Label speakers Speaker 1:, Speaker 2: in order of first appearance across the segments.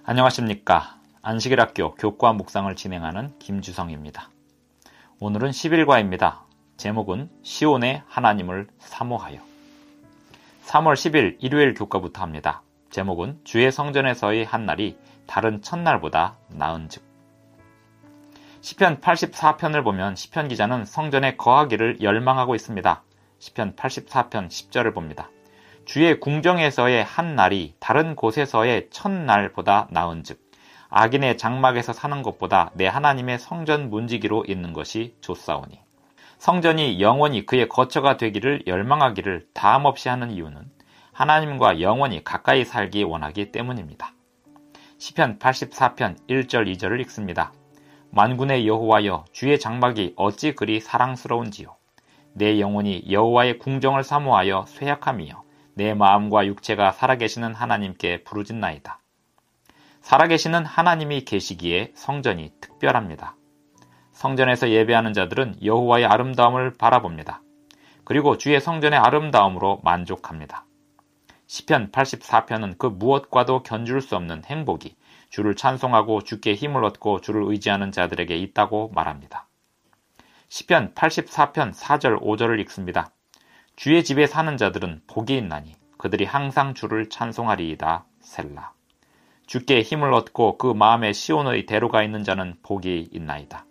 Speaker 1: 안녕하십니까. 안식일학교 교과 묵상을 진행하는 김주성입니다. 오늘은 10일과입니다. 제목은 시온의 하나님을 사모하여. 3월 10일 일요일 교과부터 합니다. 제목은 주의 성전에서의 한 날이 다른 첫날보다 나은즉. 시편 84편을 보면 시편 기자는 성전에 거하기를 열망하고 있습니다. 시편 84편 10절을 봅니다. 주의 궁정에서의 한 날이 다른 곳에서의 첫날보다 나은즉 악인의 장막에서 사는 것보다 내 하나님의 성전 문지기로 있는 것이 좋사오니. 성전이 영원히 그의 거처가 되기를 열망하기를 다함없이 하는 이유는 하나님과 영원히 가까이 살기 원하기 때문입니다. 시편 84편 1절 2절을 읽습니다. 만군의 여호와여, 주의 장막이 어찌 그리 사랑스러운지요. 내 영혼이 여호와의 궁정을 사모하여 쇠약함이여 내 마음과 육체가 살아계시는 하나님께 부르짖나이다. 살아계시는 하나님이 계시기에 성전이 특별합니다. 성전에서 예배하는 자들은 여호와의 아름다움을 바라봅니다. 그리고 주의 성전의 아름다움으로 만족합니다. 시편 84편은 그 무엇과도 견줄 수 없는 행복이 주를 찬송하고 주께 힘을 얻고 주를 의지하는 자들에게 있다고 말합니다. 시편 84편 4절 5절을 읽습니다. 주의 집에 사는 자들은 복이 있나니 그들이 항상 주를 찬송하리이다. 셀라. 주께 힘을 얻고 그 마음에 시온의 대로가 있는 자는 복이 있나이다.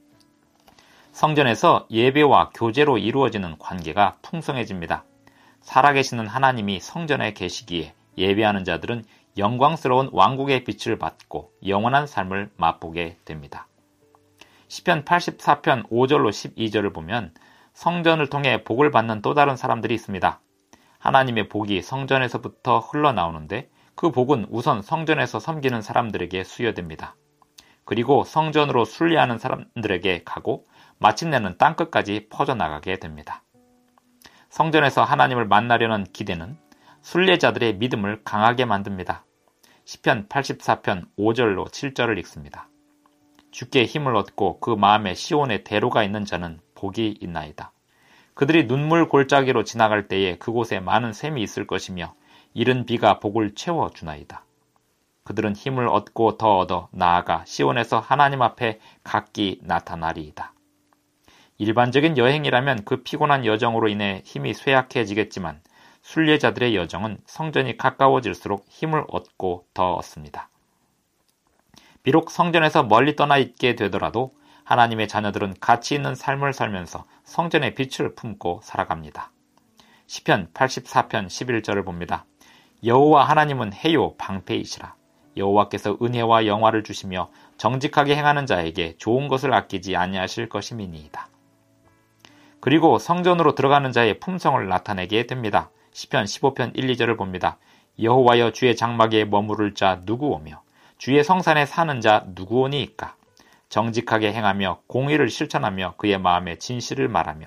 Speaker 1: 성전에서 예배와 교제로 이루어지는 관계가 풍성해집니다. 살아계시는 하나님이 성전에 계시기에 예배하는 자들은 영광스러운 왕국의 빛을 받고 영원한 삶을 맛보게 됩니다. 시편 84편 5절로 12절을 보면 성전을 통해 복을 받는 또 다른 사람들이 있습니다. 하나님의 복이 성전에서부터 흘러나오는데 그 복은 우선 성전에서 섬기는 사람들에게 수여됩니다. 그리고 성전으로 순례하는 사람들에게 가고 마침내는 땅끝까지 퍼져나가게 됩니다. 성전에서 하나님을 만나려는 기대는 순례자들의 믿음을 강하게 만듭니다. 시편 84편 5절로 7절을 읽습니다. 주께 힘을 얻고 그 마음에 시온의 대로가 있는 자는 복이 있나이다. 그들이 눈물 골짜기로 지나갈 때에 그곳에 많은 샘이 있을 것이며 이른 비가 복을 채워주나이다. 그들은 힘을 얻고 더 얻어 나아가 시온에서 하나님 앞에 각기 나타나리이다. 일반적인 여행이라면 그 피곤한 여정으로 인해 힘이 쇠약해지겠지만 순례자들의 여정은 성전이 가까워질수록 힘을 얻고 더 얻습니다. 비록 성전에서 멀리 떠나 있게 되더라도 하나님의 자녀들은 가치 있는 삶을 살면서 성전의 빛을 품고 살아갑니다. 시편 84편 11절을 봅니다. 여호와 하나님은 해요 방패이시라. 여호와께서 은혜와 영화를 주시며 정직하게 행하는 자에게 좋은 것을 아끼지 아니하실 것임이니이다. 그리고 성전으로 들어가는 자의 품성을 나타내게 됩니다. 시편 15편 1, 2절을 봅니다. 여호와여 주의 장막에 머무를 자 누구오며 주의 성산에 사는 자 누구오니이까. 정직하게 행하며 공의를 실천하며 그의 마음에 진실을 말하며.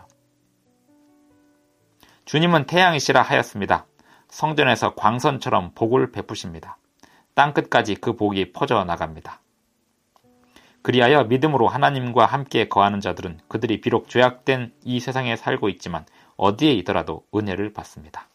Speaker 1: 주님은 태양이시라 하였습니다. 성전에서 광선처럼 복을 베푸십니다. 땅끝까지 그 복이 퍼져나갑니다. 그리하여 믿음으로 하나님과 함께 거하는 자들은 그들이 비록 죄악된 이 세상에 살고 있지만 어디에 있더라도 은혜를 받습니다.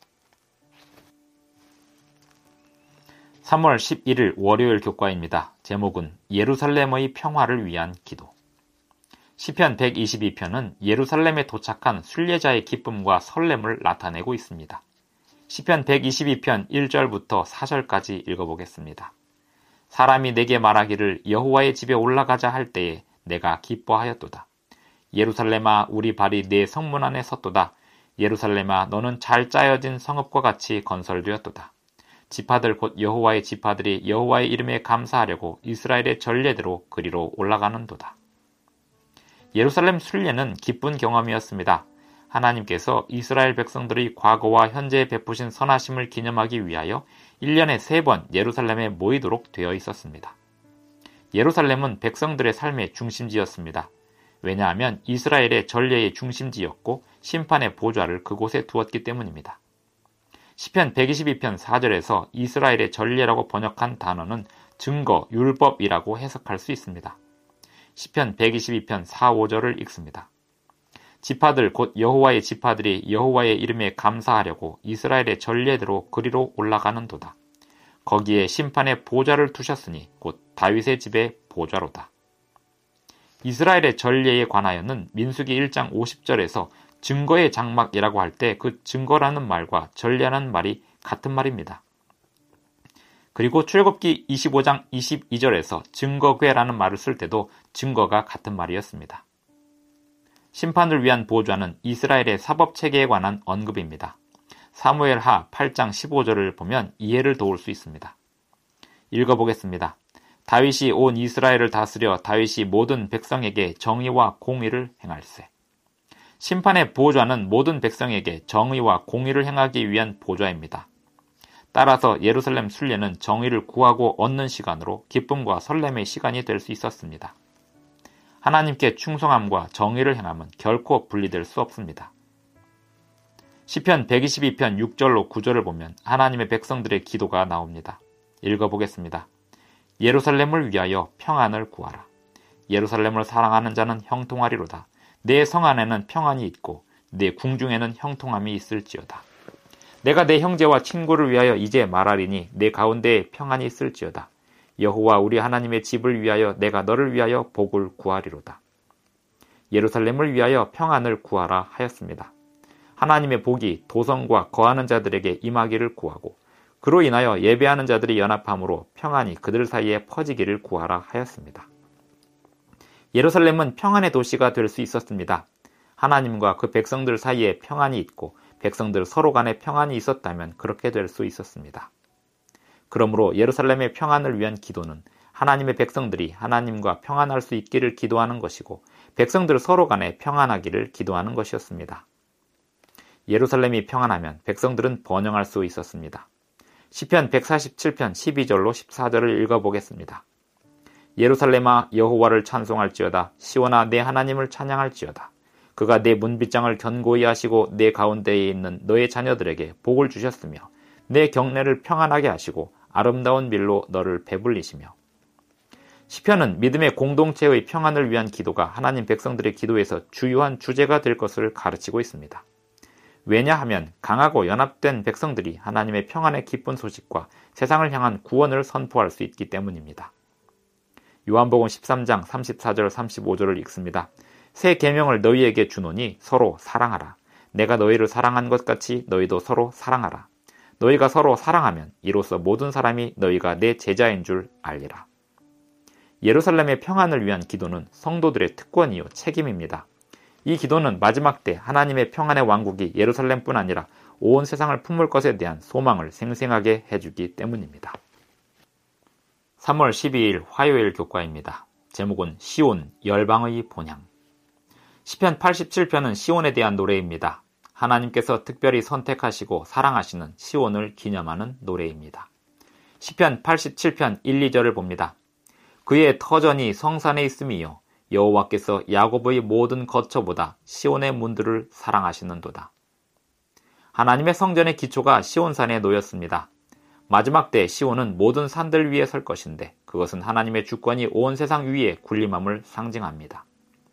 Speaker 1: 3월 11일 월요일 교과입니다. 제목은 예루살렘의 평화를 위한 기도. 시편 122편은 예루살렘에 도착한 순례자의 기쁨과 설렘을 나타내고 있습니다. 시편 122편 1절부터 4절까지 읽어보겠습니다. 사람이 내게 말하기를 여호와의 집에 올라가자 할 때에 내가 기뻐하였도다. 예루살렘아 우리 발이 네 성문 안에 섰도다. 예루살렘아 너는 잘 짜여진 성읍과 같이 건설되었도다. 지파들 곧 여호와의 지파들이 여호와의 이름에 감사하려고 이스라엘의 전례대로 그리로 올라가는도다. 예루살렘 순례는 기쁜 경험이었습니다. 하나님께서 이스라엘 백성들의 과거와 현재에 베푸신 선하심을 기념하기 위하여 1년에 3번 예루살렘에 모이도록 되어 있었습니다. 예루살렘은 백성들의 삶의 중심지였습니다. 왜냐하면 이스라엘의 전례의 중심지였고 심판의 보좌를 그곳에 두었기 때문입니다. 시편 122편 4절에서 이스라엘의 전례라고 번역한 단어는 증거, 율법이라고 해석할 수 있습니다. 시편 122편 4, 5절을 읽습니다. 지파들 곧 여호와의 지파들이 여호와의 이름에 감사하려고 이스라엘의 전례대로 그리로 올라가는도다. 거기에 심판의 보좌를 두셨으니 곧 다윗의 집의 보좌로다. 이스라엘의 전례에 관하여는 민수기 1장 50절에서 증거의 장막이라고 할 때 그 증거라는 말과 전례라는 말이 같은 말입니다. 그리고 출애굽기 25장 22절에서 증거궤라는 말을 쓸 때도 증거가 같은 말이었습니다. 심판을 위한 보좌는 이스라엘의 사법체계에 관한 언급입니다. 사무엘하 8장 15절을 보면 이해를 도울 수 있습니다. 읽어보겠습니다. 다윗이 온 이스라엘을 다스려 다윗이 모든 백성에게 정의와 공의를 행할세. 심판의 보좌는 모든 백성에게 정의와 공의를 행하기 위한 보좌입니다. 따라서 예루살렘 순례는 정의를 구하고 얻는 시간으로 기쁨과 설렘의 시간이 될 수 있었습니다. 하나님께 충성함과 정의를 행함은 결코 분리될 수 없습니다. 시편 122편 6절로 9절을 보면 하나님의 백성들의 기도가 나옵니다. 읽어보겠습니다. 예루살렘을 위하여 평안을 구하라. 예루살렘을 사랑하는 자는 형통하리로다. 내 성 안에는 평안이 있고 내 궁중에는 형통함이 있을지어다. 내가 내 형제와 친구를 위하여 이제 말하리니 내 가운데에 평안이 있을지어다. 여호와 우리 하나님의 집을 위하여 내가 너를 위하여 복을 구하리로다. 예루살렘을 위하여 평안을 구하라 하였습니다. 하나님의 복이 도성과 거하는 자들에게 임하기를 구하고 그로 인하여 예배하는 자들이 연합함으로 평안이 그들 사이에 퍼지기를 구하라 하였습니다. 예루살렘은 평안의 도시가 될 수 있었습니다. 하나님과 그 백성들 사이에 평안이 있고 백성들 서로 간에 평안이 있었다면 그렇게 될 수 있었습니다. 그러므로 예루살렘의 평안을 위한 기도는 하나님의 백성들이 하나님과 평안할 수 있기를 기도하는 것이고 백성들 서로 간에 평안하기를 기도하는 것이었습니다. 예루살렘이 평안하면 백성들은 번영할 수 있었습니다. 시편 147편 12절로 14절을 읽어보겠습니다. 예루살렘아 여호와를 찬송할지어다. 시온아 내 하나님을 찬양할지어다. 그가 내 문빗장을 견고히 하시고 내 가운데에 있는 너의 자녀들에게 복을 주셨으며 내 경내를 평안하게 하시고 아름다운 밀로 너를 배불리시며. 시편은 믿음의 공동체의 평안을 위한 기도가 하나님 백성들의 기도에서 주요한 주제가 될 것을 가르치고 있습니다. 왜냐하면 강하고 연합된 백성들이 하나님의 평안의 기쁜 소식과 세상을 향한 구원을 선포할 수 있기 때문입니다. 요한복음 13장 34절 35절을 읽습니다. 새 계명을 너희에게 주노니 서로 사랑하라. 내가 너희를 사랑한 것 같이 너희도 서로 사랑하라. 너희가 서로 사랑하면 이로써 모든 사람이 너희가 내 제자인 줄 알리라. 예루살렘의 평안을 위한 기도는 성도들의 특권이요 책임입니다. 이 기도는 마지막 때 하나님의 평안의 왕국이 예루살렘뿐 아니라 온 세상을 품을 것에 대한 소망을 생생하게 해주기 때문입니다. 3월 12일 화요일 교과입니다. 제목은 시온 열방의 본향. 시편 87편은 시온에 대한 노래입니다. 하나님께서 특별히 선택하시고 사랑하시는 시온을 기념하는 노래입니다. 시편 87편 1, 2절을 봅니다. 그의 터전이 성산에 있음이요 여호와께서 야곱의 모든 거처보다 시온의 문들을 사랑하시는도다. 하나님의 성전의 기초가 시온산에 놓였습니다. 마지막 때 시온은 모든 산들 위에 설 것인데 그것은 하나님의 주권이 온 세상 위에 군림함을 상징합니다.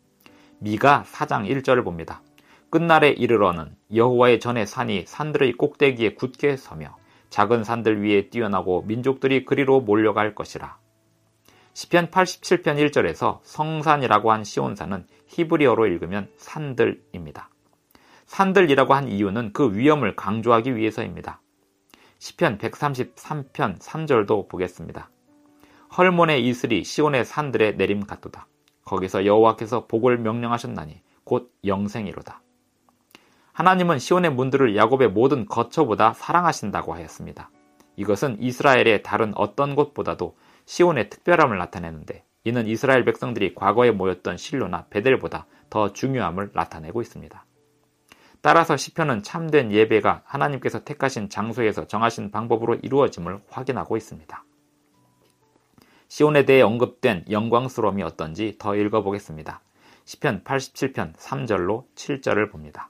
Speaker 1: 미가 4장 1절을 봅니다. 끝날에 이르러는 여호와의 전의 산이 산들의 꼭대기에 굳게 서며 작은 산들 위에 뛰어나고 민족들이 그리로 몰려갈 것이라. 시편 87편 1절에서 성산이라고 한 시온산은 히브리어로 읽으면 산들입니다. 산들이라고 한 이유는 그 위엄을 강조하기 위해서입니다. 시편 133편 3절도 보겠습니다. 헐몬의 이슬이 시온의 산들에 내림 같도다. 거기서 여호와께서 복을 명령하셨나니 곧 영생이로다. 하나님은 시온의 문들을 야곱의 모든 거처보다 사랑하신다고 하였습니다. 이것은 이스라엘의 다른 어떤 곳보다도 시온의 특별함을 나타내는데 이는 이스라엘 백성들이 과거에 모였던 실로나 베델보다 더 중요함을 나타내고 있습니다. 따라서 시편은 참된 예배가 하나님께서 택하신 장소에서 정하신 방법으로 이루어짐을 확인하고 있습니다. 시온에 대해 언급된 영광스러움이 어떤지 더 읽어보겠습니다. 시편 87편 3절로 7절을 봅니다.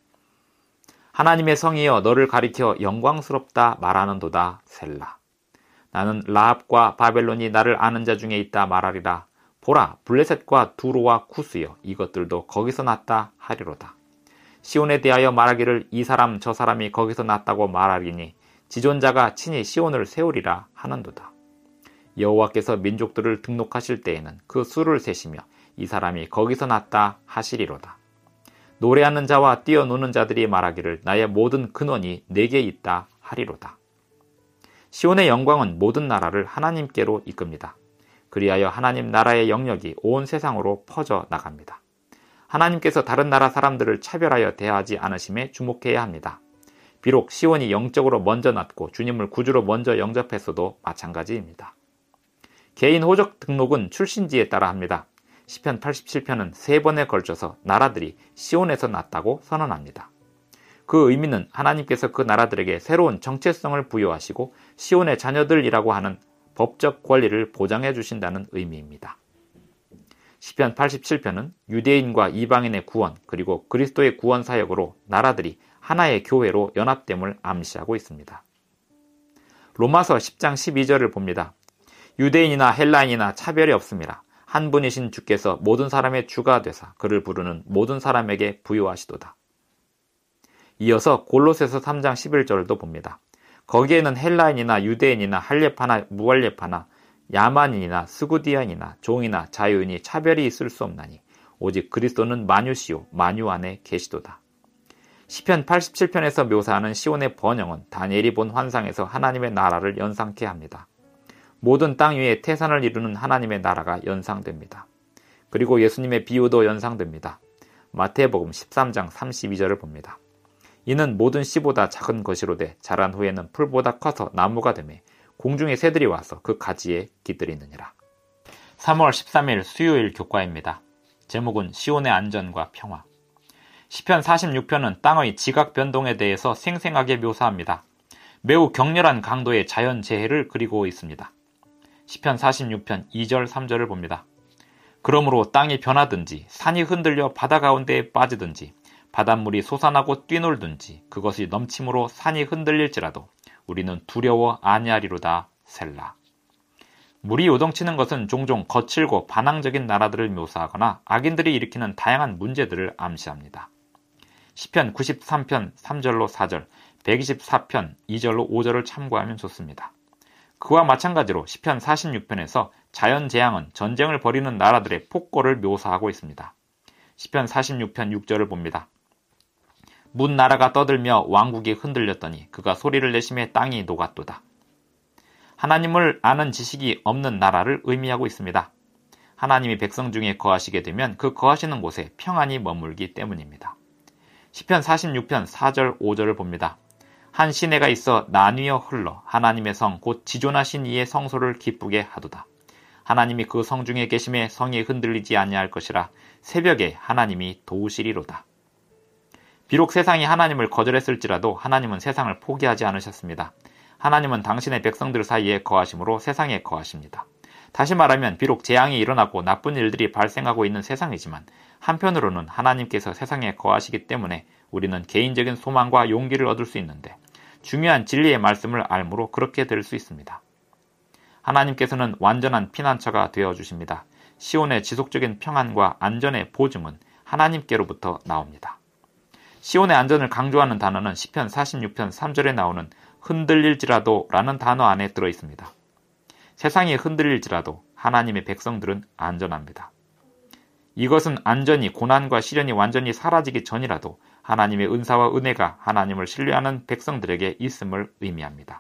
Speaker 1: 하나님의 성이여 너를 가리켜 영광스럽다 말하는도다 셀라. 나는 라합과 바벨론이 나를 아는 자 중에 있다 말하리라. 보라 블레셋과 두로와 쿠스여 이것들도 거기서 났다 하리로다. 시온에 대하여 말하기를 이 사람 저 사람이 거기서 났다고 말하리니 지존자가 친히 시온을 세우리라 하는도다. 여호와께서 민족들을 등록하실 때에는 그 수를 세시며 이 사람이 거기서 났다 하시리로다. 노래하는 자와 뛰어노는 자들이 말하기를 나의 모든 근원이 내게 있다 하리로다. 시온의 영광은 모든 나라를 하나님께로 이끕니다. 그리하여 하나님 나라의 영역이 온 세상으로 퍼져 나갑니다. 하나님께서 다른 나라 사람들을 차별하여 대하지 않으심에 주목해야 합니다. 비록 시온이 영적으로 먼저 났고 주님을 구주로 먼저 영접했어도 마찬가지입니다. 개인 호적 등록은 출신지에 따라 합니다. 시편 87편은 3번에 걸쳐서 나라들이 시온에서 났다고 선언합니다. 그 의미는 하나님께서 그 나라들에게 새로운 정체성을 부여하시고 시온의 자녀들이라고 하는 법적 권리를 보장해 주신다는 의미입니다. 시편 87편은 유대인과 이방인의 구원 그리고 그리스도의 구원 사역으로 나라들이 하나의 교회로 연합됨을 암시하고 있습니다. 로마서 10장 12절을 봅니다. 유대인이나 헬라인이나 차별이 없습니다. 한 분이신 주께서 모든 사람의 주가 되사 그를 부르는 모든 사람에게 부요하시도다. 이어서 골로새서 3장 11절도 봅니다. 거기에는 헬라인이나 유대인이나 할례파나 무할례파나 야만인이나 스구디안이나 종이나 자유인이 차별이 있을 수 없나니 오직 그리스도는 만유시요 만유 안에 계시도다. 시편 87편에서 묘사하는 시온의 번영은 다니엘이 본 환상에서 하나님의 나라를 연상케 합니다. 모든 땅 위에 태산을 이루는 하나님의 나라가 연상됩니다. 그리고 예수님의 비유도 연상됩니다. 마태복음 13장 32절을 봅니다. 이는 모든 씨보다 작은 것이로되 자란 후에는 풀보다 커서 나무가 되매 공중의 새들이 와서 그 가지에 깃들이느니라. 3월 13일 수요일 교과입니다. 제목은 시온의 안전과 평화. 시편 46편은 땅의 지각 변동에 대해서 생생하게 묘사합니다. 매우 격렬한 강도의 자연재해를 그리고 있습니다. 시편 46편 2절 3절을 봅니다. 그러므로 땅이 변하든지 산이 흔들려 바다 가운데에 빠지든지 바닷물이 솟아나고 뛰놀든지 그것이 넘침으로 산이 흔들릴지라도 우리는 두려워 아니하리로다 셀라. 물이 요동치는 것은 종종 거칠고 반항적인 나라들을 묘사하거나 악인들이 일으키는 다양한 문제들을 암시합니다. 시편 93편 3절로 4절, 124편 2절로 5절을 참고하면 좋습니다. 그와 마찬가지로 시편 46편에서 자연재앙은 전쟁을 벌이는 나라들의 폭거를 묘사하고 있습니다. 시편 46편 6절을 봅니다. 문 나라가 떠들며 왕국이 흔들렸더니 그가 소리를 내심에 땅이 녹았도다. 하나님을 아는 지식이 없는 나라를 의미하고 있습니다. 하나님이 백성 중에 거하시게 되면 그 거하시는 곳에 평안이 머물기 때문입니다. 시편 46편 4절 5절을 봅니다. 한 시내가 있어 나뉘어 흘러 하나님의 성 곧 지존하신 이의 성소를 기쁘게 하도다. 하나님이 그 성 중에 계심에 성이 흔들리지 아니할 것이라 새벽에 하나님이 도우시리로다. 비록 세상이 하나님을 거절했을지라도 하나님은 세상을 포기하지 않으셨습니다. 하나님은 당신의 백성들 사이에 거하심으로 세상에 거하십니다. 다시 말하면 비록 재앙이 일어나고 나쁜 일들이 발생하고 있는 세상이지만 한편으로는 하나님께서 세상에 거하시기 때문에 우리는 개인적인 소망과 용기를 얻을 수 있는데 중요한 진리의 말씀을 알므로 그렇게 될 수 있습니다. 하나님께서는 완전한 피난처가 되어주십니다. 시온의 지속적인 평안과 안전의 보증은 하나님께로부터 나옵니다. 시온의 안전을 강조하는 단어는 시편 46편 3절에 나오는 흔들릴지라도 라는 단어 안에 들어있습니다. 세상이 흔들릴지라도 하나님의 백성들은 안전합니다. 이것은 안전이 고난과 시련이 완전히 사라지기 전이라도 하나님의 은사와 은혜가 하나님을 신뢰하는 백성들에게 있음을 의미합니다.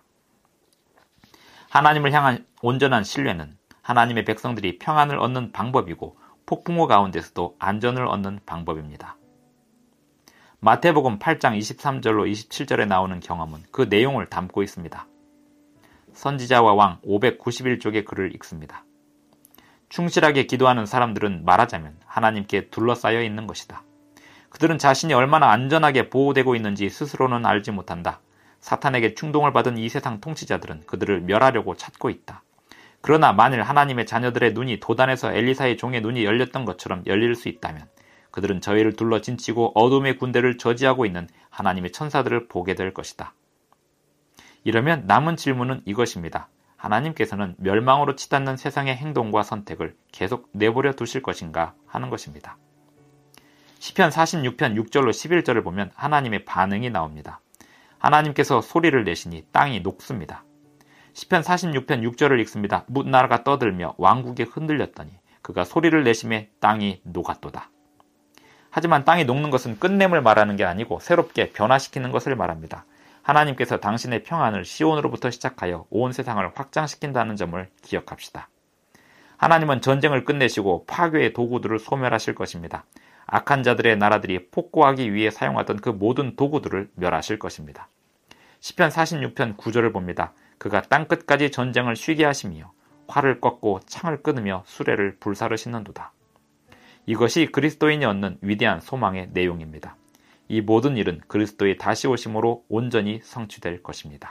Speaker 1: 하나님을 향한 온전한 신뢰는 하나님의 백성들이 평안을 얻는 방법이고 폭풍우 가운데서도 안전을 얻는 방법입니다. 마태복음 8장 23절로 27절에 나오는 경험은 그 내용을 담고 있습니다. 선지자와 왕 591쪽의 글을 읽습니다. 충실하게 기도하는 사람들은 말하자면 하나님께 둘러싸여 있는 것이다. 그들은 자신이 얼마나 안전하게 보호되고 있는지 스스로는 알지 못한다. 사탄에게 충동을 받은 이 세상 통치자들은 그들을 멸하려고 찾고 있다. 그러나 만일 하나님의 자녀들의 눈이 도단에서 엘리사의 종의 눈이 열렸던 것처럼 열릴 수 있다면 그들은 저희를 둘러 진치고 어둠의 군대를 저지하고 있는 하나님의 천사들을 보게 될 것이다. 이러면 남은 질문은 이것입니다. 하나님께서는 멸망으로 치닫는 세상의 행동과 선택을 계속 내버려 두실 것인가 하는 것입니다. 시편 46편 6절로 11절을 보면 하나님의 반응이 나옵니다. 하나님께서 소리를 내시니 땅이 녹습니다. 시편 46편 6절을 읽습니다. 뭇나라가 떠들며 왕국이 흔들렸더니 그가 소리를 내심에 땅이 녹았도다. 하지만 땅이 녹는 것은 끝냄을 말하는 게 아니고 새롭게 변화시키는 것을 말합니다. 하나님께서 당신의 평안을 시온으로부터 시작하여 온 세상을 확장시킨다는 점을 기억합시다. 하나님은 전쟁을 끝내시고 파괴의 도구들을 소멸하실 것입니다. 악한 자들의 나라들이 폭고하기 위해 사용하던 그 모든 도구들을 멸하실 것입니다. 시편 46편 9절을 봅니다. 그가 땅끝까지 전쟁을 쉬게 하시며 활을 꺾고 창을 끊으며 수레를 불사르시는도다. 이것이 그리스도인이 얻는 위대한 소망의 내용입니다. 이 모든 일은 그리스도의 다시 오심으로 온전히 성취될 것입니다.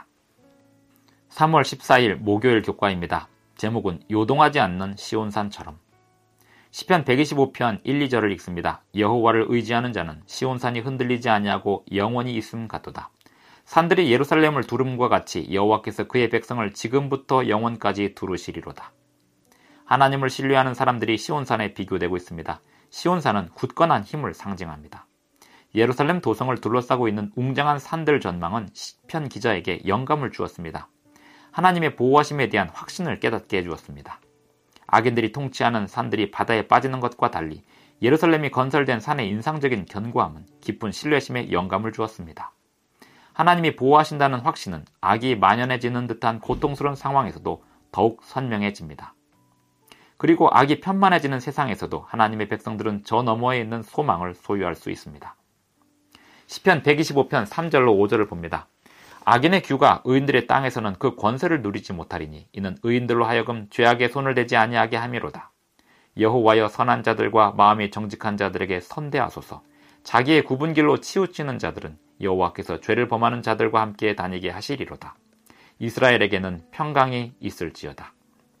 Speaker 1: 3월 14일 목요일 교과입니다. 제목은 요동하지 않는 시온산처럼. 시편 125편 1, 2절을 읽습니다. 여호와를 의지하는 자는 시온산이 흔들리지 아니하고 영원히 있음 같도다. 산들이 예루살렘을 두름과 같이 여호와께서 그의 백성을 지금부터 영원까지 두르시리로다. 하나님을 신뢰하는 사람들이 시온산에 비교되고 있습니다. 시온산은 굳건한 힘을 상징합니다. 예루살렘 도성을 둘러싸고 있는 웅장한 산들 전망은 시편 기자에게 영감을 주었습니다. 하나님의 보호하심에 대한 확신을 깨닫게 해주었습니다. 악인들이 통치하는 산들이 바다에 빠지는 것과 달리 예루살렘이 건설된 산의 인상적인 견고함은 깊은 신뢰심에 영감을 주었습니다. 하나님이 보호하신다는 확신은 악이 만연해지는 듯한 고통스러운 상황에서도 더욱 선명해집니다. 그리고 악이 편만해지는 세상에서도 하나님의 백성들은 저 너머에 있는 소망을 소유할 수 있습니다. 시편 125편 3절로 5절을 봅니다. 악인의 규가 의인들의 땅에서는 그 권세를 누리지 못하리니 이는 의인들로 하여금 죄악의 손을 대지 아니하게 함이로다. 여호와여 선한 자들과 마음이 정직한 자들에게 선대하소서. 자기의 굽은 길로 치우치는 자들은 여호와께서 죄를 범하는 자들과 함께 다니게 하시리로다. 이스라엘에게는 평강이 있을지어다.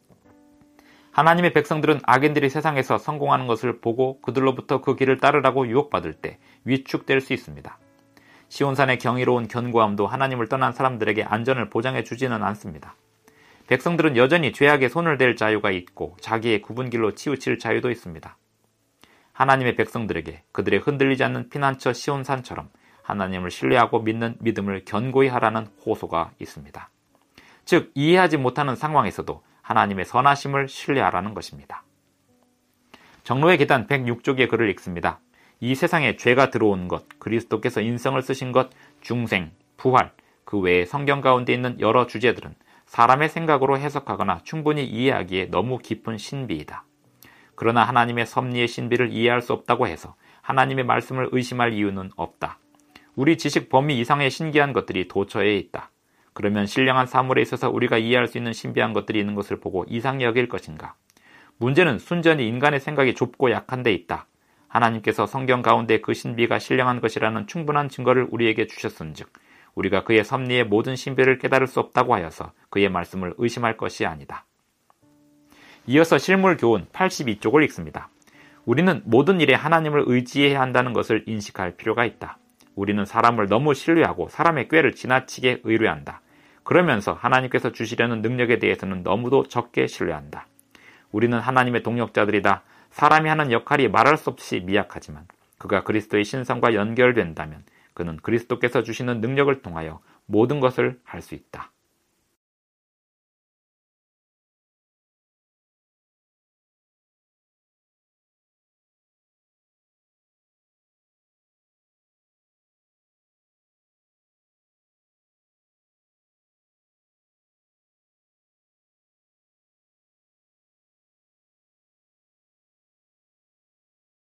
Speaker 1: 하나님의 백성들은 악인들이 세상에서 성공하는 것을 보고 그들로부터 그 길을 따르라고 유혹받을 때 위축될 수 있습니다. 시온산의 경이로운 견고함도 하나님을 떠난 사람들에게 안전을 보장해 주지는 않습니다. 백성들은 여전히 죄악에 손을 댈 자유가 있고 자기의 굽은 길로 치우칠 자유도 있습니다. 하나님의 백성들에게 그들의 흔들리지 않는 피난처 시온산처럼 하나님을 신뢰하고 믿는 믿음을 견고히 하라는 호소가 있습니다. 즉 이해하지 못하는 상황에서도 하나님의 선하심을 신뢰하라는 것입니다. 정로의 계단 106쪽의 글을 읽습니다. 이 세상에 죄가 들어온 것, 그리스도께서 인성을 쓰신 것, 중생, 부활, 그 외에 성경 가운데 있는 여러 주제들은 사람의 생각으로 해석하거나 충분히 이해하기에 너무 깊은 신비이다. 그러나 하나님의 섭리의 신비를 이해할 수 없다고 해서 하나님의 말씀을 의심할 이유는 없다. 우리 지식 범위 이상의 신기한 것들이 도처에 있다. 그러면 신령한 사물에 있어서 우리가 이해할 수 있는 신비한 것들이 있는 것을 보고 이상히 여길 것인가? 문제는 순전히 인간의 생각이 좁고 약한 데 있다. 하나님께서 성경 가운데 그 신비가 신령한 것이라는 충분한 증거를 우리에게 주셨은즉 우리가 그의 섭리의 모든 신비를 깨달을 수 없다고 하여서 그의 말씀을 의심할 것이 아니다. 이어서 실물교훈 82쪽을 읽습니다. 우리는 모든 일에 하나님을 의지해야 한다는 것을 인식할 필요가 있다. 우리는 사람을 너무 신뢰하고 사람의 꾀를 지나치게 의뢰한다. 그러면서 하나님께서 주시려는 능력에 대해서는 너무도 적게 신뢰한다. 우리는 하나님의 동역자들이다. 사람이 하는 역할이 말할 수 없이 미약하지만 그가 그리스도의 신성과 연결된다면 그는 그리스도께서 주시는 능력을 통하여 모든 것을 할 수 있다.